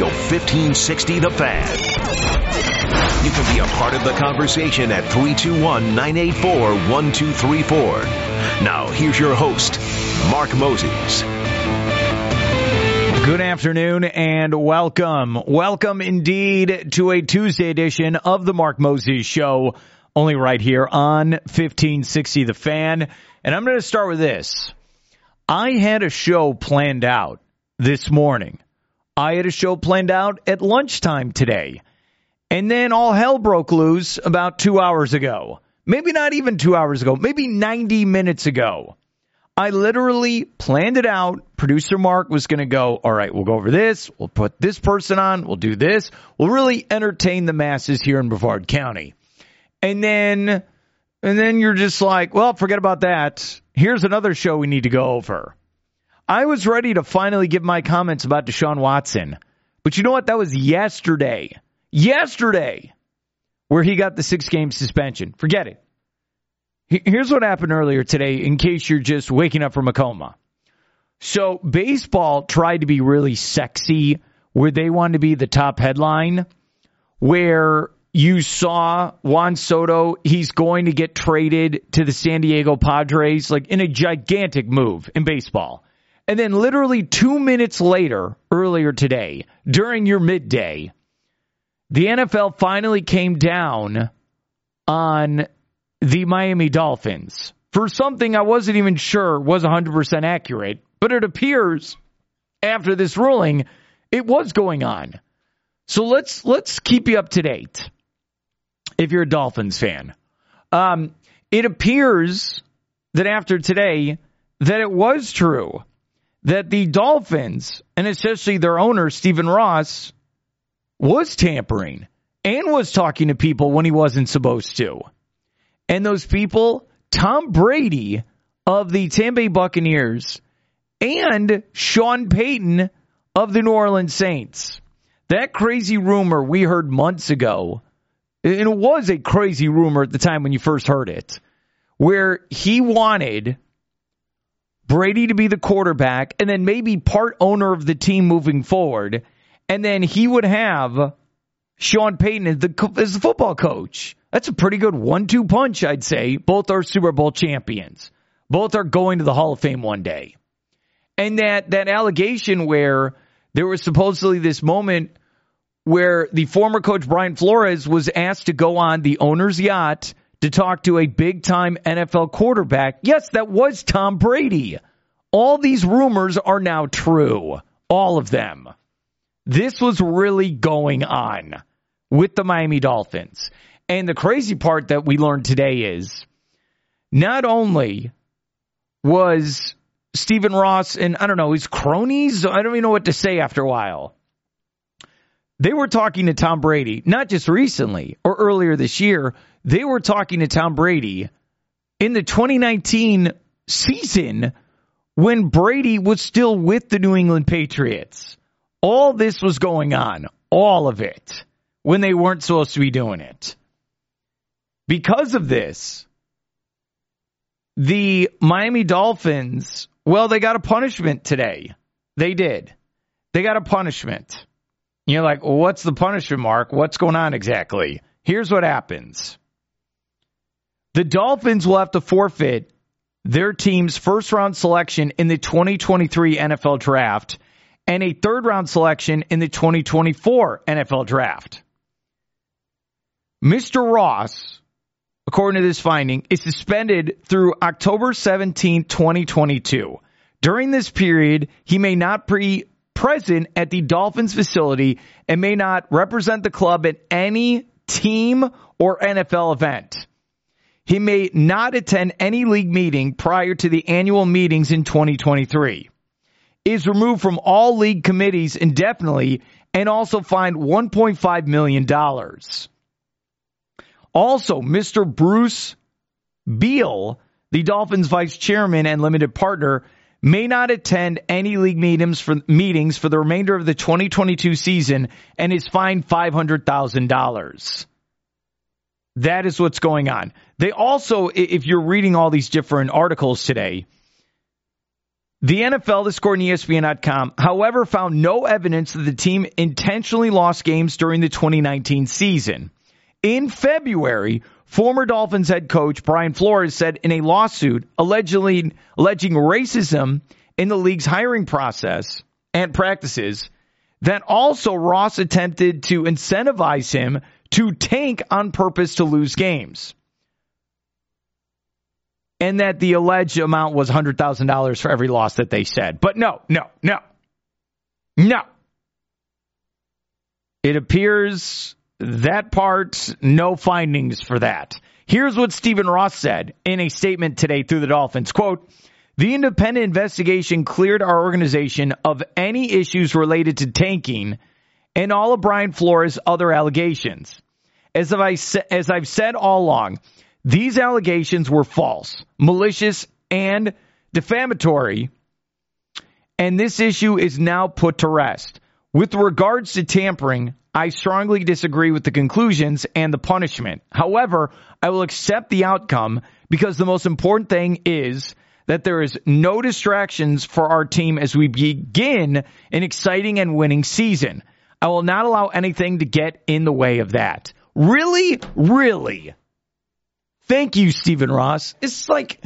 Radio 1560 The Fan. You can be a part of the conversation at 321-984-1234. Now, here's your host, Mark Moses. Good afternoon and welcome. Welcome indeed to a Tuesday edition of the Mark Moses Show, only right here on 1560 The Fan. And I'm going to start with this. I had a show planned out this morning. I had a show planned out at lunchtime today. And then all hell broke loose about 2 hours ago. Maybe not even 2 hours ago. Maybe 90 minutes ago. I literally planned it out. Producer Mark was going to go, all right, we'll go over this. We'll put this person on. We'll do this. We'll really entertain the masses here in Brevard County. And then you're just like, well, forget about that. Here's another show we need to go over. I was ready to finally give my comments about Deshaun Watson. But you know what? That was yesterday. Yesterday, where he got the 6-game suspension. Forget it. Here's what happened earlier today, in case you're just waking up from a coma. So baseball tried to be really sexy, where they wanted to be the top headline, where you saw Juan Soto, he's going to get traded to the San Diego Padres, like in a gigantic move in baseball. And then literally 2 minutes later, earlier today, during your midday, the NFL finally came down on the Miami Dolphins for something I wasn't even sure was 100% accurate, but it appears after this ruling, it was going on. So let's keep you up to date if you're a Dolphins fan. It appears that after today that it was true that the Dolphins, and especially their owner, Stephen Ross, was tampering and was talking to people when he wasn't supposed to. And those people, Tom Brady of the Tampa Bay Buccaneers and Sean Payton of the New Orleans Saints. That crazy rumor we heard months ago, and it was a crazy rumor at the time when you first heard it, where he wanted Brady to be the quarterback and then maybe part owner of the team moving forward, and then he would have Sean Payton as the football coach. That's a pretty good 1-2 punch, I'd say. Both are Super Bowl champions. Both are going to the Hall of Fame one day. And that allegation where there was supposedly this moment where the former coach Brian Flores was asked to go on the owner's yacht to talk to a big-time NFL quarterback. Yes, that was Tom Brady. All these rumors are now true. All of them. This was really going on with the Miami Dolphins. And the crazy part that we learned today is not only was Stephen Ross and, I don't know, his cronies, I don't even know what to say after a while. They were talking to Tom Brady, not just recently or earlier this year. They were talking to Tom Brady in the 2019 season when Brady was still with the New England Patriots. All this was going on, all of it, when they weren't supposed to be doing it. Because of this, the Miami Dolphins, well, they got a punishment today. They did. They got a punishment. You're like, well, what's the punishment, Mark? What's going on exactly? Here's what happens. The Dolphins will have to forfeit their team's first-round selection in the 2023 NFL Draft and a third-round selection in the 2024 NFL Draft. Mr. Ross, according to this finding, is suspended through October 17, 2022. During this period, he may not be present at the Dolphins facility and may not represent the club at any team or NFL event. He may not attend any league meeting prior to the annual meetings in 2023. Is removed from all league committees indefinitely and also fined $1.5 million. Also, Mr. Bruce Beal, the Dolphins vice chairman and limited partner, may not attend any league meetings for the remainder of the 2022 season and is fined $500,000. That is what's going on. They also, if you're reading all these different articles today, The NFL, this scored on ESPN.com, however, found no evidence that the team intentionally lost games during the 2019 season. In February, former Dolphins head coach Brian Flores said in a lawsuit alleging racism in the league's hiring process and practices that also Ross attempted to incentivize him to tank on purpose to lose games. And that the alleged amount was $100,000 for every loss that they said. But no. It appears that part, no findings for that. Here's what Stephen Ross said in a statement today through the Dolphins. Quote, the independent investigation cleared our organization of any issues related to tanking and all of Brian Flores' other allegations. As I've said all along, these allegations were false, malicious, and defamatory, and this issue is now put to rest. With regards to tampering, I strongly disagree with the conclusions and the punishment. However, I will accept the outcome because the most important thing is that there is no distractions for our team as we begin an exciting and winning season. I will not allow anything to get in the way of that. Really? Really? Thank you, Stephen Ross. It's like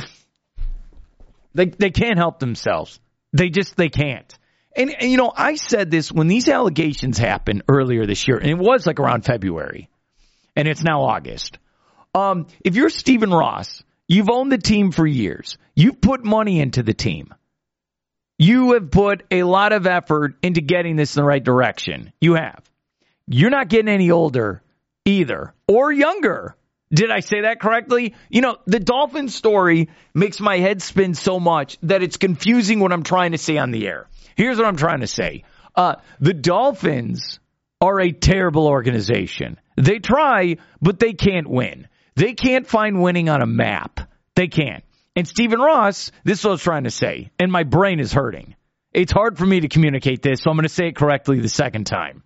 they can't help themselves. They can't. And, you know, I said this when these allegations happened earlier this year, and it was like around February, and it's now August. If you're Stephen Ross, you've owned the team for years. You've put money into the team. You have put a lot of effort into getting this in the right direction. You have. You're not getting any older either, or younger. Did I say that correctly? You know, the Dolphins story makes my head spin so much that it's confusing what I'm trying to say on the air. Here's what I'm trying to say. The Dolphins are a terrible organization. They try, but they can't win. They can't find winning on a map. They can't. And Stephen Ross, this is what I was trying to say, and my brain is hurting. It's hard for me to communicate this, so I'm going to say it correctly the second time.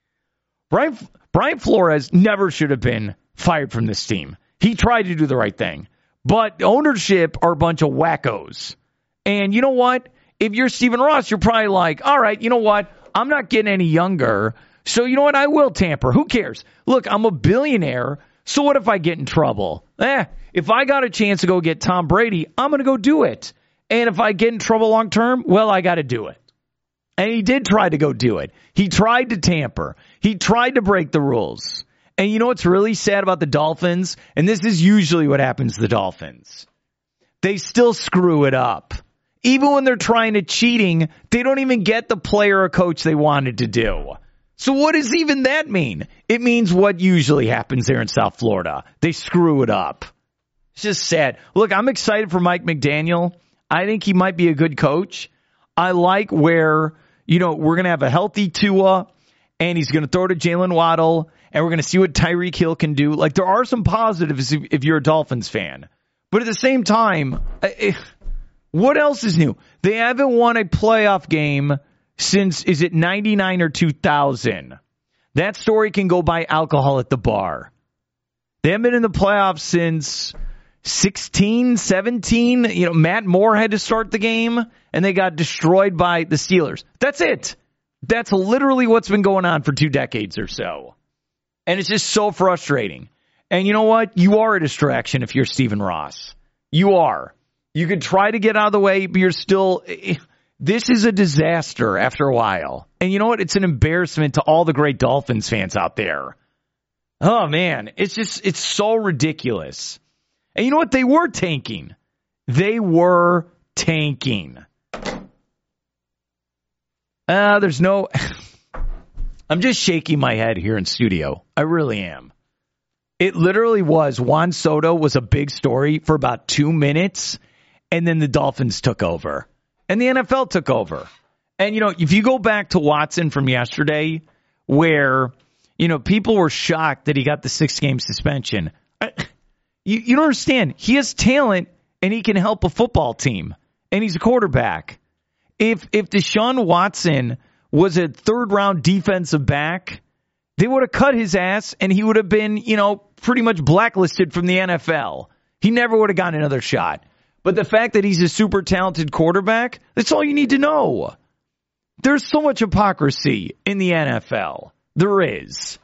Brian Flores never should have been fired from this team. He tried to do the right thing. But ownership are a bunch of wackos. And you know what? If you're Stephen Ross, you're probably like, all right, you know what? I'm not getting any younger. So you know what? I will tamper. Who cares? Look, I'm a billionaire. So what if I get in trouble? If I got a chance to go get Tom Brady, I'm going to go do it. And if I get in trouble long term, well, I got to do it. And he did try to go do it. He tried to tamper. He tried to break the rules. And you know what's really sad about the Dolphins? And this is usually what happens to the Dolphins. They still screw it up. Even when they're trying to cheating, they don't even get the player or coach they wanted to do. So what does even that mean? It means what usually happens there in South Florida. They screw it up. It's just sad. Look, I'm excited for Mike McDaniel. I think he might be a good coach. I like where, you know, we're going to have a healthy Tua, and he's going to throw to Jalen Waddle, and we're going to see what Tyreek Hill can do. Like, there are some positives if you're a Dolphins fan. But at the same time, what else is new? They haven't won a playoff game since, is it 99 or 2000? That story can go by alcohol at the bar. They haven't been in the playoffs since 16, 17. You know, Matt Moore had to start the game, and they got destroyed by the Steelers. That's it. That's literally what's been going on for 2 decades or so. And it's just so frustrating. And you know what? You are a distraction if you're Stephen Ross. You are. You could try to get out of the way, but you're still... This is a disaster after a while. And you know what? It's an embarrassment to all the great Dolphins fans out there. Oh, man. It's so ridiculous. And you know what? They were tanking. There's no... I'm just shaking my head here in studio. I really am. It literally was. Juan Soto was a big story for about 2 minutes, and then the Dolphins took over. And the NFL took over. And, you know, if you go back to Watson from yesterday, where, you know, people were shocked that he got the 6-game suspension. You don't understand. He has talent, and he can help a football team. And he's a quarterback. If Deshaun Watson was a third-round defensive back, they would have cut his ass, and he would have been, you know, pretty much blacklisted from the NFL. He never would have gotten another shot. But the fact that he's a super talented quarterback, that's all you need to know. There's so much hypocrisy in the NFL. There is.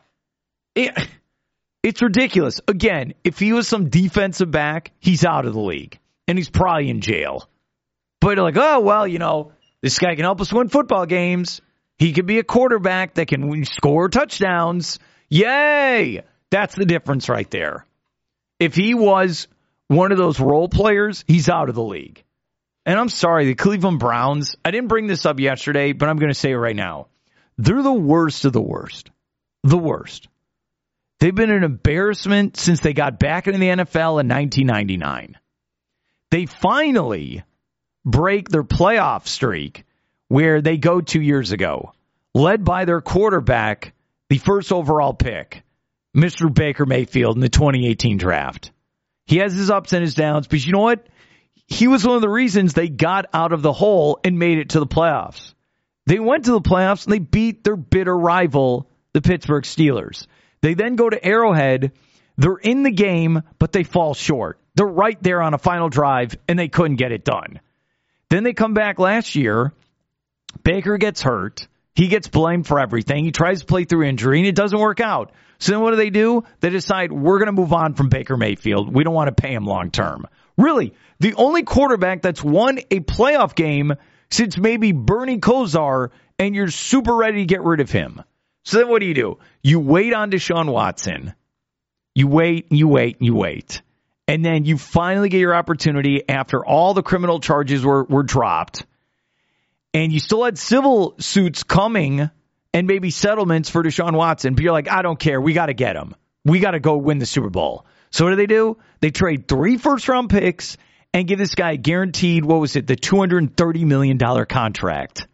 It's ridiculous. Again, if he was some defensive back, he's out of the league. And he's probably in jail. But like, oh, well, this guy can help us win football games. He could be a quarterback that can score touchdowns. Yay! That's the difference right there. If he was one of those role players, he's out of the league. And I'm sorry, the Cleveland Browns, I didn't bring this up yesterday, but I'm going to say it right now. They're the worst of the worst. The worst. They've been an embarrassment since they got back into the NFL in 1999. They finally break their playoff streak where they go 2 years ago, led by their quarterback, the first overall pick, Mr. Baker Mayfield in the 2018 draft. He has his ups and his downs, but you know what? He was one of the reasons they got out of the hole and made it to the playoffs. They went to the playoffs and they beat their bitter rival, the Pittsburgh Steelers. They then go to Arrowhead. They're in the game, but they fall short. They're right there on a final drive, and they couldn't get it done. Then they come back last year. Baker gets hurt. He gets blamed for everything. He tries to play through injury, and it doesn't work out. So then what do? They decide, we're going to move on from Baker Mayfield. We don't want to pay him long term. Really, the only quarterback that's won a playoff game since maybe Bernie Kosar, and you're super ready to get rid of him. So then what do? You wait on Deshaun Watson. You wait. And then you finally get your opportunity after all the criminal charges were dropped. And you still had civil suits coming and maybe settlements for Deshaun Watson. But you're like, I don't care. We got to get him. We got to go win the Super Bowl. So what do? They trade 3 first-round picks and give this guy guaranteed, the $230 million contract.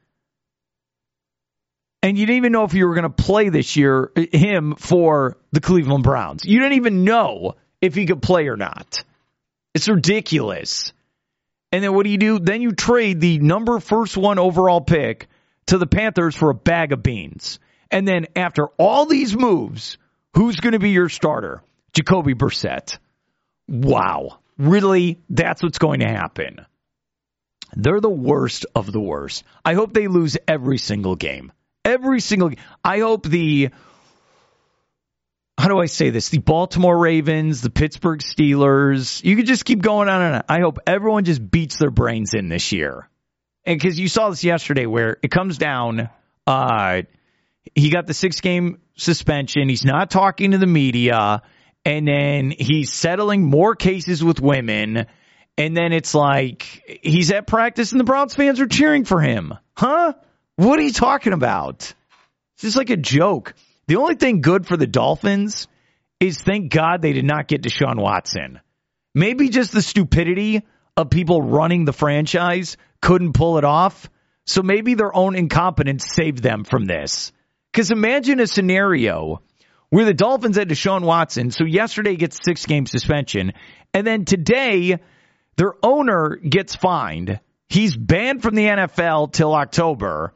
And you didn't even know if you were going to play this year, him, for the Cleveland Browns. You didn't even know if he could play or not. It's ridiculous. And then what do? Then you trade the first one overall pick to the Panthers for a bag of beans. And then after all these moves, who's going to be your starter? Jacoby Brissett. Wow. Really? That's what's going to happen. They're the worst of the worst. I hope they lose every single game. Every single game. I hope the Baltimore Ravens, the Pittsburgh Steelers, you could just keep going on and on. I hope everyone just beats their brains in this year. And because you saw this yesterday where it comes down, he got the 6-game suspension. He's not talking to the media. And then he's settling more cases with women. And then it's like he's at practice and the Browns fans are cheering for him. Huh? What are you talking about? It's just like a joke. The only thing good for the Dolphins is thank God they did not get Deshaun Watson. Maybe just the stupidity of people running the franchise couldn't pull it off. So maybe their own incompetence saved them from this. Because imagine a scenario where the Dolphins had Deshaun Watson. So yesterday gets a 6-game suspension. And then today their owner gets fined. He's banned from the NFL till October.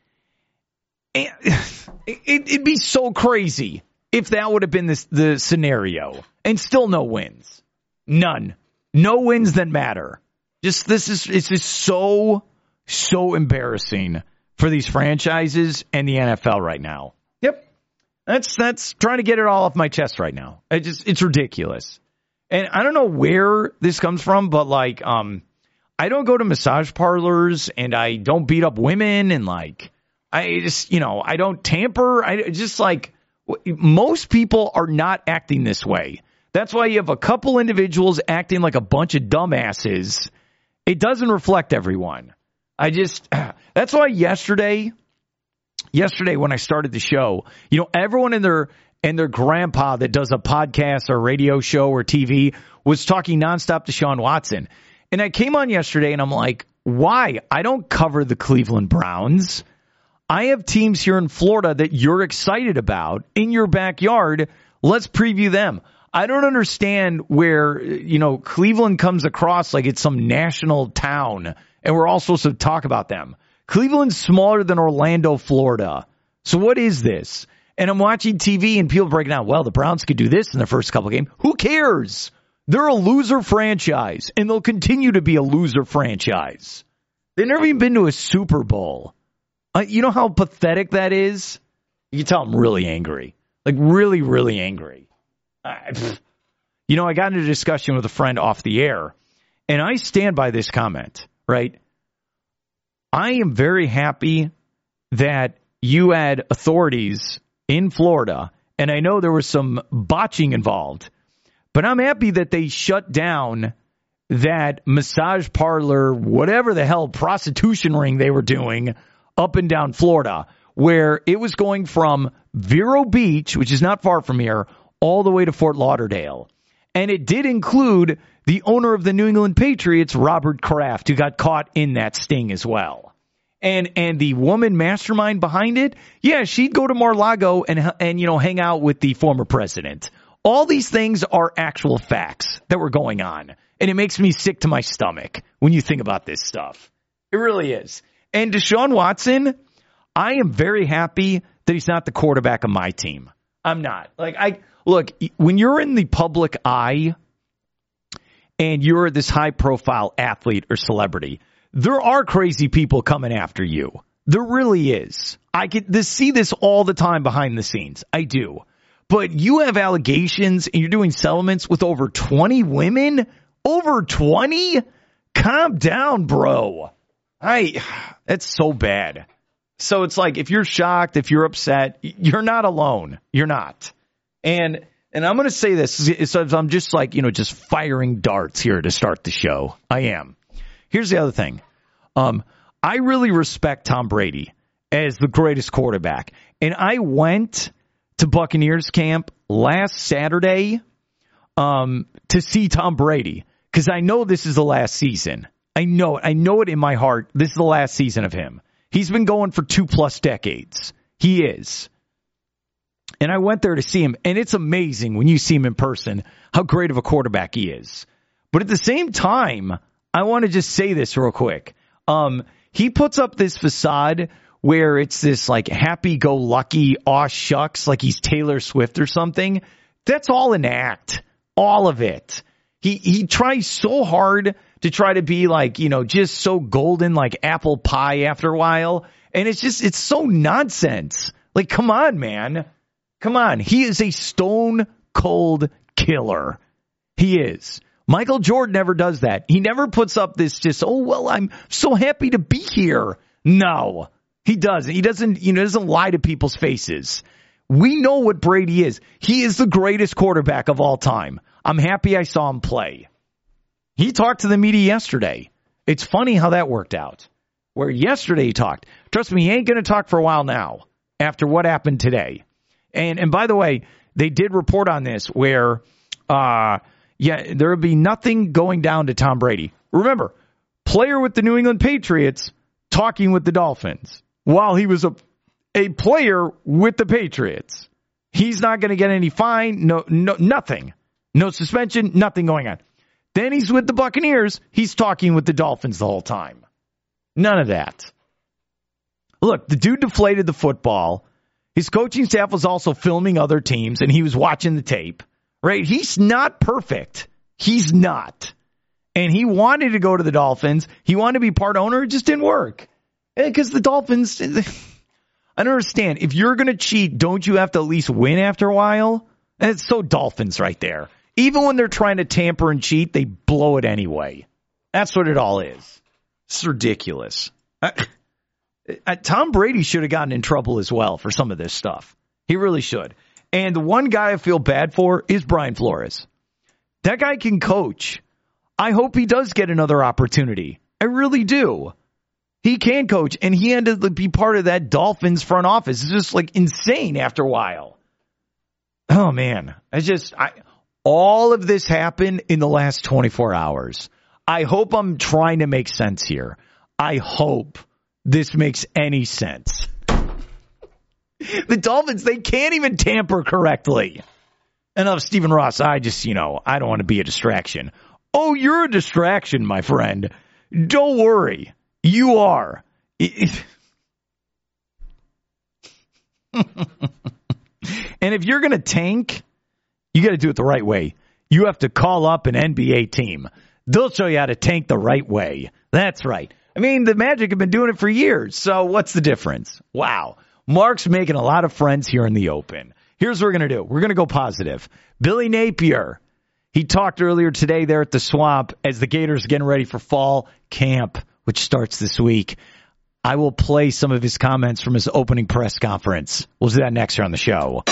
It'd be so crazy if that would have been the scenario. And still no wins. None. No wins that matter. It's just so embarrassing for these franchises and the NFL right now. Yep. That's trying to get it all off my chest right now. It's ridiculous. And I don't know where this comes from, but I don't go to massage parlors and I don't beat up women and I don't tamper. Most people are not acting this way. That's why you have a couple individuals acting like a bunch of dumbasses. It doesn't reflect everyone. That's why yesterday when I started the show, everyone and their grandpa that does a podcast or radio show or TV was talking nonstop to Deshaun Watson. And I came on yesterday and I'm like, why? I don't cover the Cleveland Browns. I have teams here in Florida that you're excited about in your backyard. Let's preview them. I don't understand where, Cleveland comes across like it's some national town and we're all supposed to talk about them. Cleveland's smaller than Orlando, Florida. So what is this? And I'm watching TV and people breaking down, well, the Browns could do this in their first couple of games. Who cares? They're a loser franchise, and they'll continue to be a loser franchise. They've never even been to a Super Bowl. You know how pathetic that is? You can tell I'm really angry. Like, really, really angry. I got into a discussion with a friend off the air, and I stand by this comment, right? I am very happy that you had authorities in Florida, and I know there was some botching involved, but I'm happy that they shut down that massage parlor, whatever the hell, prostitution ring they were doing up and down Florida, where it was going from Vero Beach, which is not far from here, all the way to Fort Lauderdale. And it did include the owner of the New England Patriots, Robert Kraft, who got caught in that sting as well. And the woman mastermind behind it, yeah, she'd go to Mar-a-Lago and hang out with the former president. All these things are actual facts that were going on. And it makes me sick to my stomach when you think about this stuff. It really is. And Deshaun Watson, I am very happy that he's not the quarterback of my team. I'm not. Look, when you're in the public eye and you're this high-profile athlete or celebrity, there are crazy people coming after you. There really is. I get to see this all the time behind the scenes. I do. But you have allegations and you're doing settlements with over 20 women? Over 20? Calm down, bro. That's so bad. So it's like, if you're shocked, if you're upset, you're not alone. You're not. And I'm going to say this, I'm just just firing darts here to start the show. I am. Here's the other thing. I really respect Tom Brady as the greatest quarterback. And I went to Buccaneers camp last Saturday to see Tom Brady because I know this is the last season. I know it in my heart. This is the last season of him. He's been going for 2+ decades. He is. And I went there to see him, and it's amazing when you see him in person how great of a quarterback he is. But at the same time, I want to just say this real quick. He puts up this facade where it's this like happy-go-lucky, aw shucks, like he's Taylor Swift or something. That's all an act. All of it. He tries so hard to try to be like, just so golden like apple pie after a while. And it's so nonsense. Like, come on, man. Come on. He is a stone cold killer. He is. Michael Jordan never does that. He never puts up this just, I'm so happy to be here. No, he doesn't. He doesn't lie to people's faces. We know what Brady is. He is the greatest quarterback of all time. I'm happy I saw him play. He talked to the media yesterday. It's funny how that worked out. Where yesterday he talked. Trust me, he ain't going to talk for a while now after what happened today. And by the way, they did report on this where, there would be nothing going down to Tom Brady. Remember, player with the New England Patriots talking with the Dolphins while he was a player with the Patriots. He's not going to get any fine, no, nothing. No suspension, nothing going on. Then he's with the Buccaneers. He's talking with the Dolphins the whole time. None of that. Look, the dude deflated the football. His coaching staff was also filming other teams, and he was watching the tape. Right? He's not perfect. He's not. And he wanted to go to the Dolphins. He wanted to be part owner. It just didn't work. Because the Dolphins, I don't understand. If you're going to cheat, don't you have to at least win after a while? And it's so Dolphins right there. Even when they're trying to tamper and cheat, they blow it anyway. That's what it all is. It's ridiculous. Tom Brady should have gotten in trouble as well for some of this stuff. He really should. And the one guy I feel bad for is Brian Flores. That guy can coach. I hope he does get another opportunity. I really do. He can coach, and he had to be part of that Dolphins front office. It's just like insane after a while. Oh, man. All of this happened in the last 24 hours. I hope I'm trying to make sense here. I hope this makes any sense. The Dolphins, they can't even tamper correctly. Enough, Stephen Ross. I don't want to be a distraction. Oh, you're a distraction, my friend. Don't worry. You are. And if you're going to tank, you got to do it the right way. You have to call up an NBA team. They'll show you how to tank the right way. That's right. I mean, the Magic have been doing it for years, so what's the difference? Wow. Mark's making a lot of friends here in the Open. Here's what we're going to do. We're going to go positive. Billy Napier, he talked earlier today there at the Swamp as the Gators are getting ready for fall camp, which starts this week. I will play some of his comments from his opening press conference. We'll do that next here on the show.